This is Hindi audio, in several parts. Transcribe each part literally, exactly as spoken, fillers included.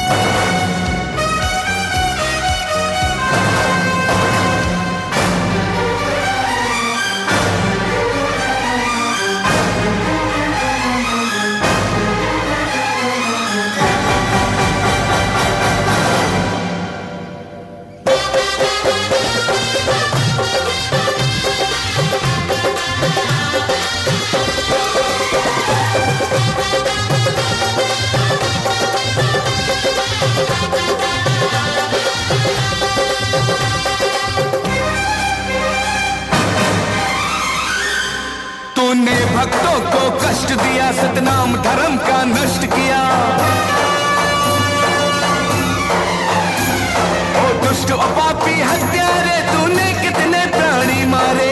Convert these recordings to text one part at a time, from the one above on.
तूने भक्तों को कष्ट दिया, सतनाम धर्म का नष्ट किया। ओ दुष्ट ओ पापी हत्यारे, तूने कितने प्राणी मारे।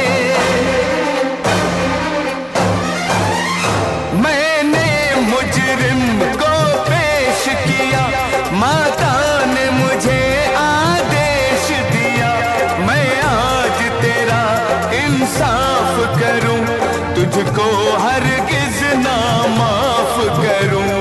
मैंने मुजरिम को पेश किया, माता ने मुझे आदेश दिया। मैं आज तेरा इंसाफ करूं, तुझको हरगिज ना माफ करूं।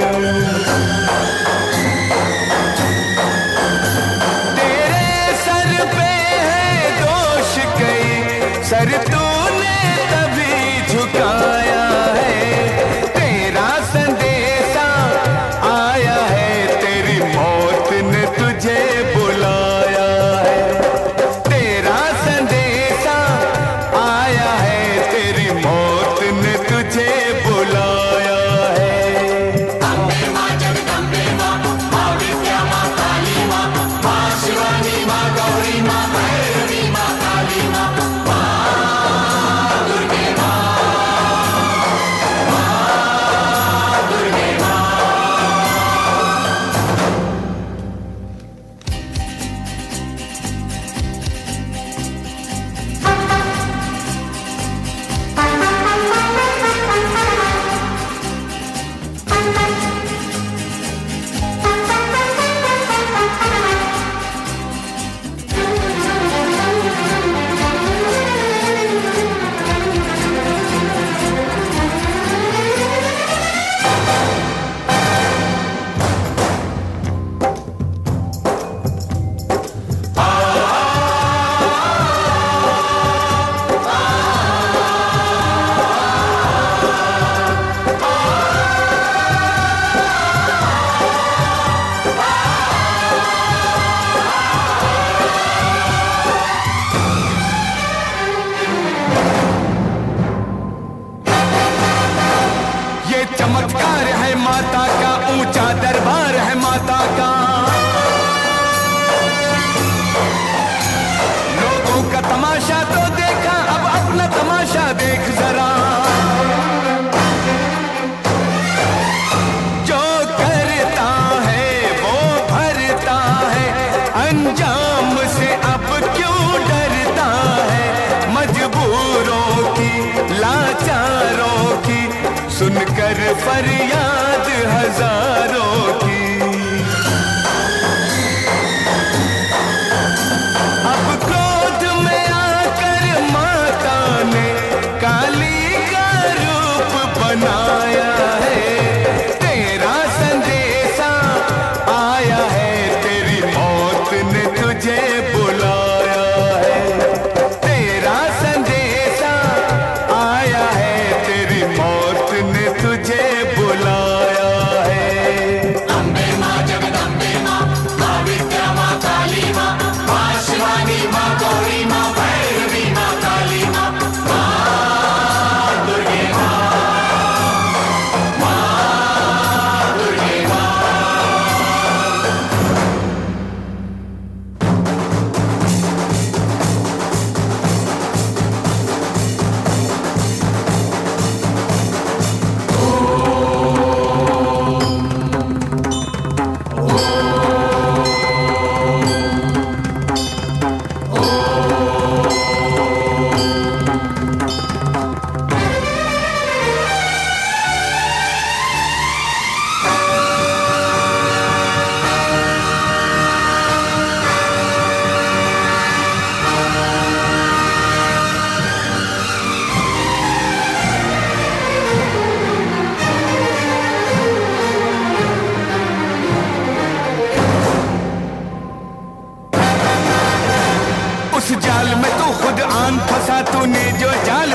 तेरे सर पे है दोष कई, सर तूने तभी झुकाया है। तेरा संदेशा आया है, तेरी मौत ने तुझे बुलाया है। तेरा संदेशा आया है, तेरी मौत ने तुझे बुलाया है। अम्बे मां जगदम्बे मां, मां विद्या मां काली मां, मां शिवानी मां गौरी मां भैरवी मां काली मां, मां दुर्गे मां, मां दुर्गे मां। चमत्कार है माता का, ऊंचा दरबार है माता का। लोगों का तमाशा तो देखा, अब अपना तमाशा देख जरा। जो करता है वो भरता है, अंजाम से अब क्यों डरता है। मजबूरों की लाचारों की सुनकर फरियाद हजारों की। अब क्रोध में आकर माता ने काली का रूप बनाया है। तेरा संदेशा आया है, तेरी मौत ने तुझे बुलाया है। तेरा संदेशा आया है, तेरी मौत ने तुझे बुलाया है। जान फंसा तूने जो जाल